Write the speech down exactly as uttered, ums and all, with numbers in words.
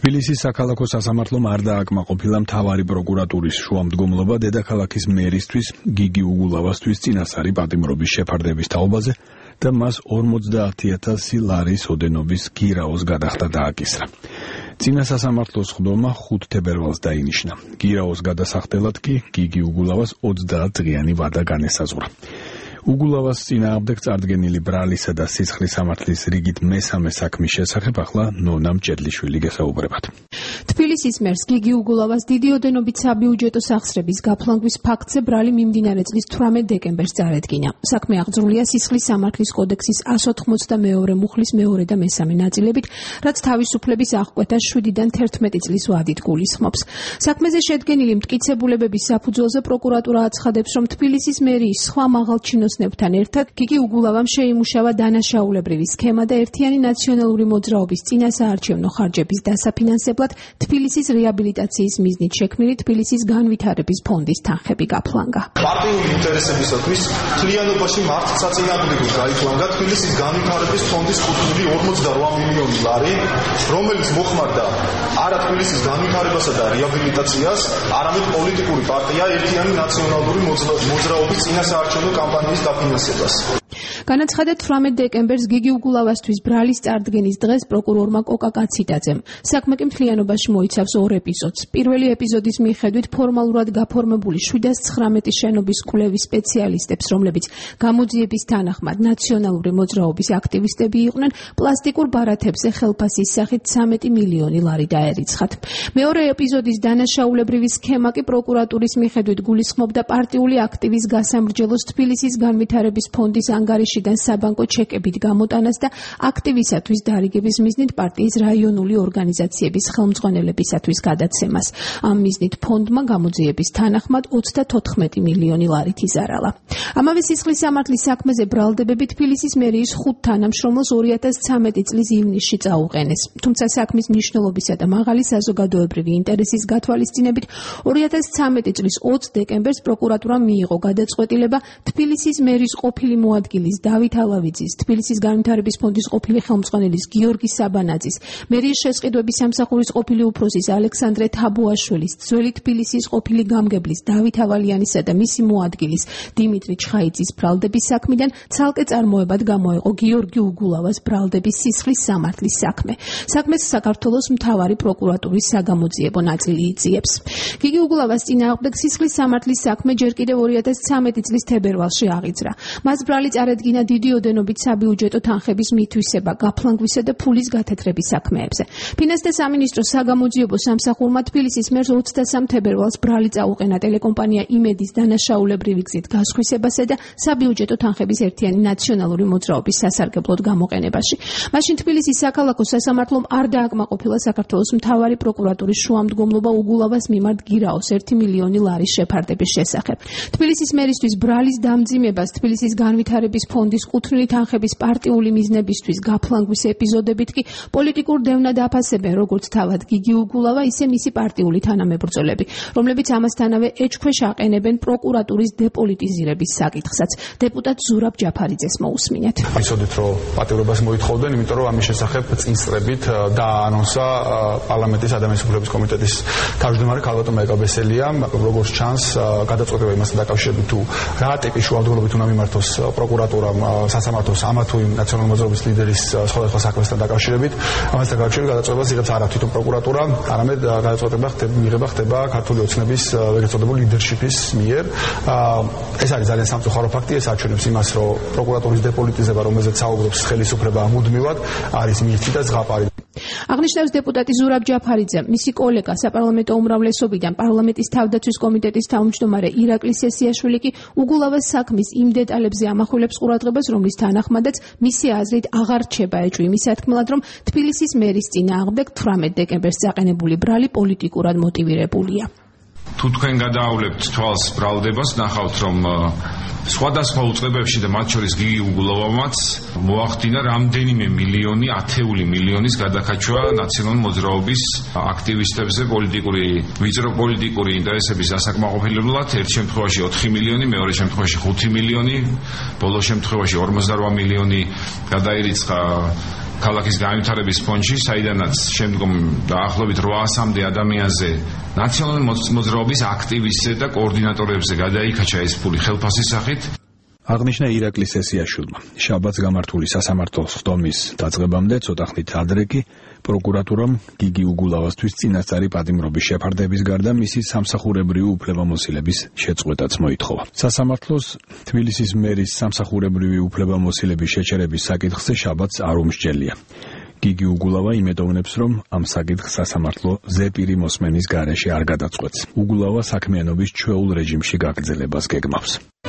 თბილისის საქალაქო სასამართლომ არ დააკმაყოფილა მთავარი პროკურატურის შუამდგომლობა დედაქალაქის მერისთვის გიგი უგულავასთვის წინასწარი პატიმრობის შეფარდების თაობაზე და მას ორმოცდაათი ათასი ლარის ოდენობის გირაოს გადახდა დააკისრა. წინა სასამართლოს ხდომა ხუთ თებერვალს დაინიშნა. გირაოს გადასახდელად კი გიგი უგულავას ოცდაათ დღიანი ვადა განესაზღვრა. უგულავას წინააღმდეგ წარდგენილი ბრალისა და სისხლის სამართლის რიგით მესამე საქმის შესახებ ახლა ნონა მჭედლიშვილი გესაუბრებათ. თბილისის მერს გიგი უგულავას დიდი ოდენობით საბიუჯეტო სახსრების გაფლანგვის ფაქტზე ბრალი მიმდინარე წლის თვრამეტ დეკემბერს წარედგინა. საქმე აღძრულია სისხლის სამართლის კოდექსის εκατს ოცდაათი მუხლის მეორე და მესამე ნაწილებით, რაც თავისუფლების აღკვეთას შვიდიდან თერთმეტი წლის ვადით გულისხმობს. საქმეზე შედგენილი მტკიცებულებების საფუძველზე პროკურატურა აცხადებს, რომ თბილისის მერიის სხვა მაღალ ჩინოსნებთან ერთად გიგი უგულავამ შეიმუშავა დანაშაულებრივი სქემა და ერთიანი ნაციონალური მოძრაობის წინასაარჩევნო ხარჯების დასაფინანსებლად თბილისის რეაბილიტაციის მიზნით შექმნილი თბილისის განვითარების ფონდის თანხები გაფლანგა. პარტიული ინტერესებისათვის მთლიანობაში მართლსაწინააღმდეგოდ გაიფლანგა თბილისის განვითარების ფონდის კუთვნილი ორმოცდაოთხ მილიონი ლარი, რომელიც მოხმარდა არა თბილისის განვითარებასა და რეაბილიტაციას, არამედ პოლიტიკური პარტია ერთიანი ნაციონალური მოძრაობის წინასაარჩევნო კამპანიის დაფინანსებას. განაცხადა თვრამეტ დეკემბერს გიგი უგულავასთვის ბრალის წარდგენის დღეს პროკურორმა კოკა კაციტაძემ. საქმე კი მთლიანობაში მოიცავს ორ ეპიზოდს. პირველი ეპიზოდის მიხედვით ფორმალურად გაფორმებული შვიდას ცხრამეტი შენობის კვლევის სპეციალისტებს, რომლებიც გამოძიების თანახმად ნაციონალური მოძრაობის აქტივისტები იყვნენ, პლასტიკურ ბარათებზე ხელფასის სახით ცამეტი მილიონი ლარი დაერიცხათ. მეორე ეპიზოდის დანაშაულებრივი სქემა კი პროკურატურის მიხედვით გულისხმობდა პარტიული აქტივის გასამრჯელოს თბილისის განვითარების ფონდის ანგარიშიდან საბანკო ჩეკებით გამოტანას და აქტივისათვის დარიგების მიზნით პარტიის რაიონული ორგანიზაციების ხელმძღვანელებისათვის გადაცემას. ამ მიზნით ფონდმა გამოძიების თანახმად ოცდათოთხმეტი მილიონი ლარით იზარალა. ამავე სისხლის სამართლის საქმეზე ბრალდებები თბილისის მერიის ხუთ თანამშრომლს ორი ათას ცამეტი წლის ივნისში წაუყენეს. თუმცა საქმის მნიშვნელობისა და მაღალი საზოგადოებრივი ინტერესის გათვალისწინებით ორი ათას ცამეტი წლის ოცდ დეკემბერს პროკურატურამ მიიღო გადაწყვეტილება თბილისის მერის ყოფილი მოადგილის დავით ალავიძის, თბილისის განვითარების ფონდის ყოფილი ხელმძღვანელის გიორგი საბანაძის, მერიის შესყიდვების სამსახურის ყოფილი უფროსის ალექსანდრე თაბუაშვილის, ძველი თბილისის ყოფილი გამგებლის დავით ავალიანისა და მისი მოადგილის დიმიტრი ჩხაიძის ბრალდების საქმიდან ცალკე წარმოებად გამოეყო გიორგი უგულავას ბრალდების სისხლის სამართლის საქმე. საქმეს საქართველოს მთავარი პროკურატურის საგამოძიებო ნაწილი იძიებს. გიგი უგულავას წინააღმდეგ სისხლის სამართლის საქმე ჯერ კიდევ ორი ათას ცამეტი წლის თებერვალში აღიძრა. მას ბრალი წარედგინა დიდი ოდენობით საბიუჯეტო თანხების მითვისება, გაფლანგვისა და ფულის გათეთრების საქმეებზე. ფინანსთა სამინისტროს საგამოძიებო სამსახურმა თბილისის მერს ოცდასამ თებერვალს ბრალი წაუყენა ტელეკომპანია იმედის დანაშაულებრივი გზით გასხვისებასა და საბიუჯეტო თანხების ერთიანი ნაციონალური მოძრაობის სასარგებლოდ გამოყენებაში. მაშინ თბილისის საქალაქო სასამართლომ არ დააკმაყოფილა საქართველოს მთავარი პროკურატურის შუამდგომლობა უგულავას მიმართ გირაოს ერთი მილიონი ლარის შეფარდების შესახებ. თბილისის მერისთვის ბრალის დამძიმებას თბილისის განვითარების ფონდის კუთვნილი თანხების პარტიული მიზნებისთვის გაფლანგვის ეპიზოდებით კი პოლიტიკურ დევნად აფასებენ როგორც თავად გიგი უგულავა, ისე მისი პარტიული თანამებრძოლები, რომლებიც ამასთანავე ეჭქვეშ აყენებენ პროკურატურის დეპოლიტიზირების საკითხსაც. დეპუტატ ზურაბ ჯაფარიძეს მოусმინეთ. ისოდით რომ პატიმრობას მოითხოვდნენ, იმიტომ რომ ამის შესახებ წინსწრებით დაანონსა პარლამენტის ადამიანის უფლებების კომიტეტის თავმჯდომარე ქალბატონ მეკაბესელიამ, როგორც ჩანს, გადაწყვეტილება იმასთან დაკავშირებით თუ რა ტიპის შუამდგომლობით უნდა მიმართოს პროკურატურამ სასამართლოს ამა თუ იმ ნაციონალური მოძრაობის ლიდერის სხვადასხვა საქმესთან დაკავშირებით. ამასთან დაკავშირებით გადაწყვეტილებას იღებს არა თვითონ პროკურატურა, არამედ გადაწყვეტილება მიიღება ხდება ქართული ოცნების ეგრეთ წოდებული ლიდერშიპის მიერ. ეს არის ძალიან სამწუხარო ფაქტი, ეს აჩვენებს იმას, რომ პროკურატურის დეპოლიტიზება, რომელზეც საუბრობს ხელისუფლება მუდმივად, არის მილთი და ზღაპარი. აღნიშნავს დეპუტატი ზურაბ ჯაფარიძე. მისი კოლეგა საპარლამენტო უმრავლესობიდან პარლამენტის თავდაცვის კომიტეტის თავმჯდომარე ირაკლი სესიაშვილი კი უგულავას საქმის იმ დეტალებზე ამახვილებს ყურადღებას, რომლის თანახმადაც მისი აზრით აღარ რჩება ეჭვი მისათქმელად, რომ თბილისის მერის წინააღმდეგ თვრამეტ დეკემბერს წაყენებული ბრალი პოლიტიკურად მოტივირებულია. თუ თქვენ გადაავლებთ თვალს ბრალდებას, ნახავთ, რომ სხვადასხვა უწყებებში და მათ შორის გიგი უგულავამაც მოახდინა რამდენიმე მილიონი, ათეული მილიონის გადაკაჩვა ნაციონალური მოძრაობის აქტივისტებზე პოლიტიკური, ვიწრო პოლიტიკური ინტერესების დასაკმაყოფილებლად, ერთ შემთხვევაში ოთხი მილიონი, მეორე შემთხვევაში ხუთი მილიონი, ბოლო შემთხვევაში ორმოცდაოთხ მილიონი გადაირიცხა ქალაქის განვითარების ფონდში, საიდანაც შემდგომ დაახლოებით რვაასამდე ადამიანზე ნაციონალური მოძრაობის აქტივისტზე და კოორდინატორებზე გადაიქაჩა ეს ფული ხელფასის სახით. აღნიშნა ირაკლის ესიაშვილმა. შაბათს გამართული სასამართლო ხდომის დაწყებამდე ცოტა ხნით ადრე კი პროკურატურამ გიგი უგულავასთვის წინასწარი პატიმრობის შეფარდების გარდა მისი სამსახურებრივი უფლებამოსილების შეწყვეტაც მოითხოვა. სასამართლოს თბილისის მერის სამსახურებრივი უფლებამოსილების შეჩერების საკითხზე შაბათს არ უმსჯელია. გიგი უგულავა იმედოვნებს, რომ ამ საკითხს სასამართლო ზეპირი მოსმენის გარეშე არ გადაწყვეტს. უგულავა საქმიანობის ჩვეულ რეჟიმში გაგრძელებას გეგმავს.